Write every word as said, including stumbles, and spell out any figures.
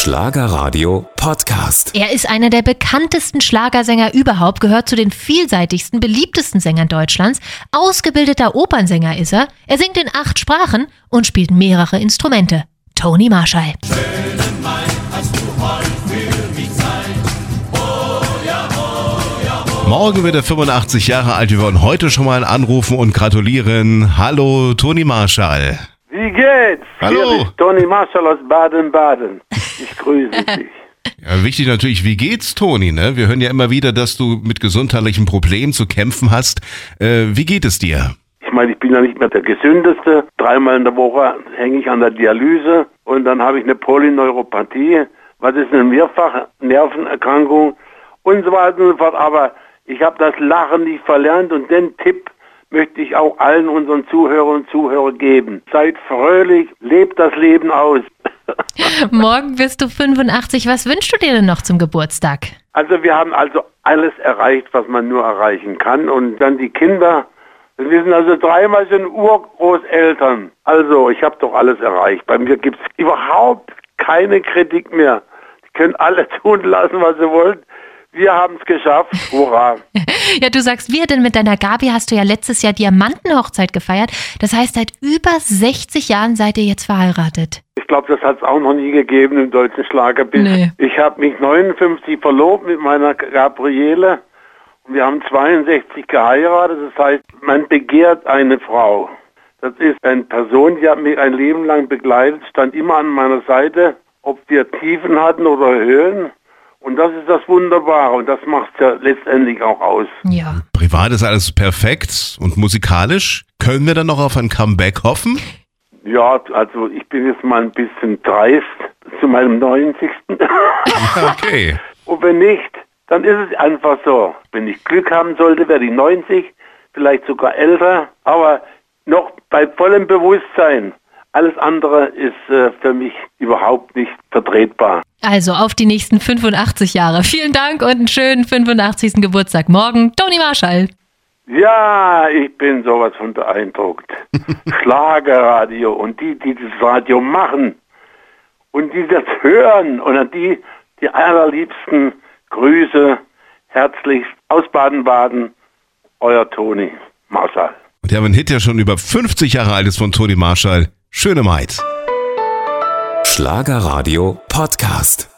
Schlagerradio Podcast. Er ist einer der bekanntesten Schlagersänger überhaupt, gehört zu den vielseitigsten, beliebtesten Sängern Deutschlands. Ausgebildeter Opernsänger ist er. Er singt in acht Sprachen und spielt mehrere Instrumente. Toni Marshall. Schönen Mai hast du heute für mich Zeit. Oh ja, oh ja, oh. Morgen wird er fünfundachtzig Jahre alt. Wir wollen heute schon mal anrufen und gratulieren. Hallo, Toni Marshall. Wie geht's? Hallo. Hier ist Toni Marshall aus Baden-Baden. Ich grüße dich. Ja, wichtig natürlich, wie geht's, Toni? Ne? Wir hören ja immer wieder, dass du mit gesundheitlichen Problemen zu kämpfen hast. Äh, wie geht es dir? Ich meine, ich bin ja nicht mehr der Gesündeste. Dreimal in der Woche hänge ich an der Dialyse und dann habe ich eine Polyneuropathie. Was ist eine Mehrfach-Nervenerkrankung und so weiter und so fort. Aber ich habe das Lachen nicht verlernt und den Tipp möchte ich auch allen unseren Zuhörern und Zuhörern geben. Seid fröhlich, lebt das Leben aus. Morgen bist du fünfundachtzig. Was wünschst du dir denn noch zum Geburtstag? Also wir haben also alles erreicht, was man nur erreichen kann. Und dann die Kinder, wir sind also dreimal schon Urgroßeltern. Also ich habe doch alles erreicht. Bei mir gibt es überhaupt keine Kritik mehr. Die können alle tun lassen, was sie wollen. Wir haben es geschafft. Hurra. Ja, du sagst wir, denn mit deiner Gabi hast du ja letztes Jahr Diamantenhochzeit gefeiert. Das heißt, seit über sechzig Jahren seid ihr jetzt verheiratet. Ich glaube, das hat es auch noch nie gegeben im deutschen Schlagerbild. Nee. Ich habe mich neunundfünfzig verlobt mit meiner Gabriele und wir haben zweiundsechzig geheiratet. Das heißt, man begehrt eine Frau. Das ist eine Person, die hat mich ein Leben lang begleitet, stand immer an meiner Seite, ob wir Tiefen hatten oder Höhen. Und das ist das Wunderbare und das macht es ja letztendlich auch aus. Ja. Privat ist alles perfekt und musikalisch. Können wir dann noch auf ein Comeback hoffen? Ja, also ich bin jetzt mal ein bisschen dreist zu meinem neunzigsten Okay. Und wenn nicht, dann ist es einfach so. Wenn ich Glück haben sollte, werde ich neunzig, vielleicht sogar älter, aber noch bei vollem Bewusstsein. Alles andere ist äh, für mich überhaupt nicht vertretbar. Also auf die nächsten fünfundachtzig Jahre. Vielen Dank und einen schönen fünfundachtzigsten Geburtstag morgen. Toni Marshall. Ja, ich bin sowas von beeindruckt. Schlagerradio und die, die das Radio machen und die das hören und an die, die allerliebsten Grüße, herzlichst aus Baden-Baden, euer Toni Marshall. Und wir haben einen Hit, der schon über fünfzig Jahre alt ist von Toni Marshall. Schöne Maid. Schlagerradio Podcast.